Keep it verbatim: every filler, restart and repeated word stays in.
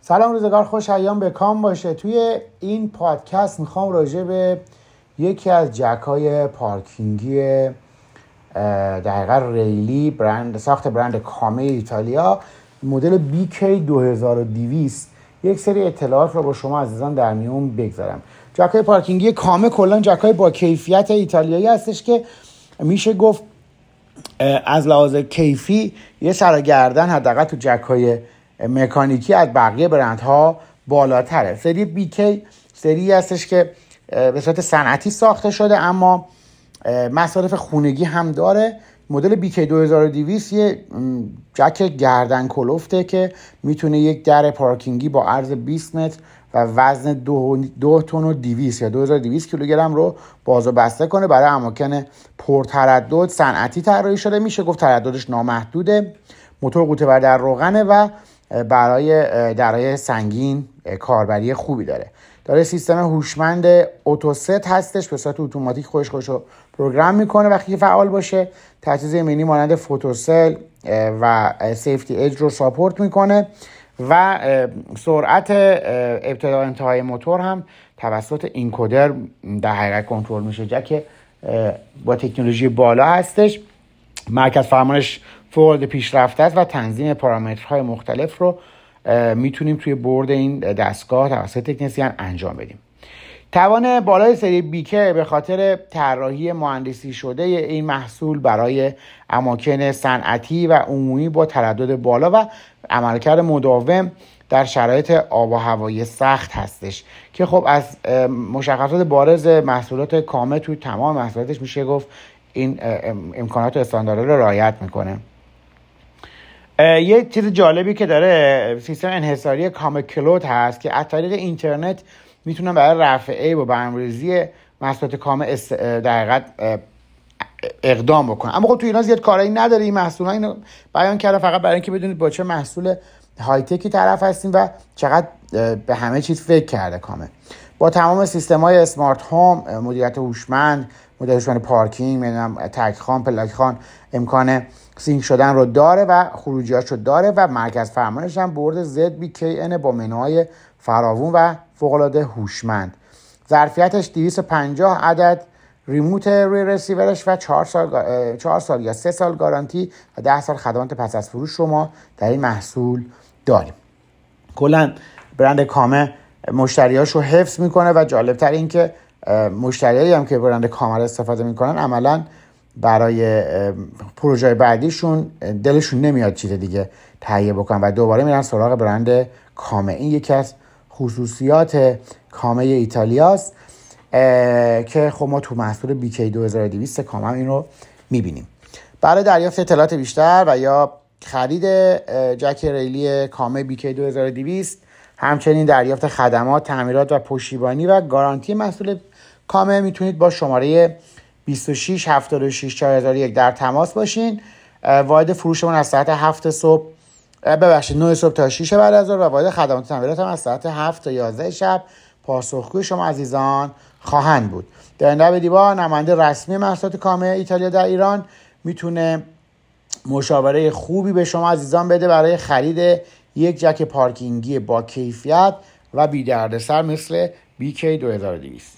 سلام، روزگار خوش، ایام به کام باشه. توی این پادکست میخوام راجع به یکی از جک‌های پارکینگی دقیقا ریلی برند ساخت برند کامه ایتالیا مدل بی کی دو هزار و دویست یک سری اطلاعات رو با شما عزیزان در میون بگذارم. جک‌های پارکینگی کامه کلا جک‌های با کیفیت ایتالیایی هستش که میشه گفت از لحاظ کیفی یه سرگردن حداقل تو جک‌های مکانیکی از بقیه برندها بالاتره. سری بی کی سری هستش که به صورت صنعتی ساخته شده اما مصارف خونگی هم داره. مدل بی کی دو هزار و دویست یه جک گردن کلفته که میتونه یک در پارکینگی با عرض بیست متر و وزن دو, دو تن و دویست یا دو هزار و دویست کیلوگرم رو باز و بسته کنه. برای اماکن پرتردد صنعتی طراحی شده، میشه گفت ترددش نامحدوده. موتور قوطه‌ور در روغنه و برای درای سنگین کاربری خوبی داره. داره سیستم هوشمند اتوست هستش، به صورت اتوماتیک خودش خودش رو پروگرام میکنه وقتی فعال باشه. تجهیز ایمنی مانند فوتوسل و سیفتی اج رو ساپورت میکنه و سرعت ابتدا انتهای موتور هم توسط اینکودر در حقیقت کنترل میشه. جک با تکنولوژی بالا هستش، مرکز فرمانش فوق پیشرفته است و تنظیم پارامترهای مختلف رو میتونیم توی بورد این دستگاه توسط تکنسین انجام بدیم. توان بالای سری بیکه به خاطر طراحی مهندسی شده این محصول برای اماکن صنعتی و عمومی با تردد بالا و عملکرد مداوم در شرایط آب و هوایی سخت هستش که خب از مشخصات بارز محصولات کامه توی تمام محصولاتش میشه گفت این امکانات و استانداردها رو رعایت میکنه. یه چیز جالبی که داره سیستم انحصاری کامه کلود هست که از طریق اینترنت میتونن برای رفع عیب و برنامه‌ریزی محصولات کامه در حقیقت اقدام بکنن. اما خب تو اینا زیاد کارایی نداره. این محصولات اینو بیان کرده فقط برای اینکه بدونید با چه محصول های تکی طرف هستیم و چقدر به همه چیز فکر کرده کامه. با تمام سیستم‌های اسمارت هوم، مدیریت هوشمند، مدیریت هوشمند پارکینگ، میدونم تگ خان، پلاک خان، امکان سینک شدن رو داره و خروجی‌هاش رو داره و مرکز فرمانش هم بورد زد بی کی ان با منوهای فراوون و فوق‌العاده هوشمند. ظرفیتش دویست و پنجاه عدد ریموت روی رسیورش و چهار سال چهار سال یا سه سال گارانتی و ده سال خدمات پس از فروش رو ما در این محصول داریم. کلا برند کامه مشتریاشو حفظ میکنه و جالبتر این که مشتریایی هم که برند کامه رو استفاده میکنن عملاً برای پروژه بعدیشون دلشون نمیاد چیز دیگه تهیه بکنن و دوباره میرن سراغ برند کامه. این یکی از خصوصیات کامه ایتالیاست که خب ما تو محصول بی کی دو هزار و دویست کامه هم این رو میبینیم. برای دریافت اطلاعات بیشتر و یا خرید جک ریلی کامه بی کی دو هزار و دویست، همچنین دریافت خدمات، تعمیرات و پشتیبانی و گارانتی محصول کامه میتونید با شماره بیست و شش هفتاد و شش چهار صفر یک در تماس باشین. واحد فروشمون از ساعت هفت صبح ببخشید نه صبح تا شش بعد از ظهر و واحد خدمات تعمیرات هم از ساعت هفت تا یازده شب پاسخگوی شما عزیزان خواهند بود. در دیبا نماینده رسمی محصولات کامه ایتالیا در ایران میتونه مشاوره خوبی به شما عزیزان بده برای خرید یک جک پارکینگی با کیفیت و بی دردسر مثل بی کی دو هزار و دویست.